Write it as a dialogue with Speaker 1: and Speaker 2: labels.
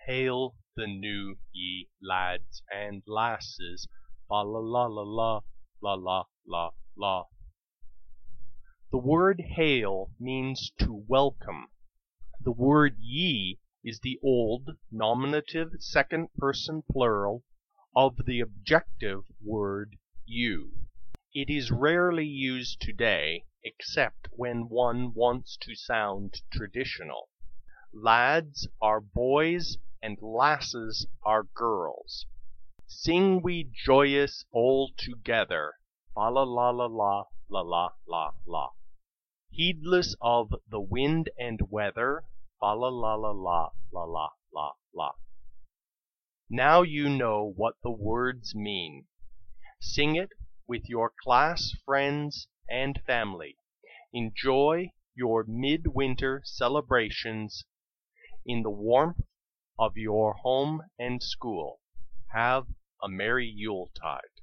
Speaker 1: Hail the new ye lads and lasses, fa la la la la, la la la la. The word hail means to welcome. The word ye is the old nominative second person plural of the objective word you. It is rarely used today except when one wants to sound traditional. Lads are boys and lasses are girls. Sing we joyous all together, fa la la la la, la la la la. Heedless of the wind and weather, fa la la la la, la la la la. Now you know what the words mean. Sing it with your class friends and family. Enjoy your midwinter celebrations in the warmth of your home and school. Have a merry Yuletide.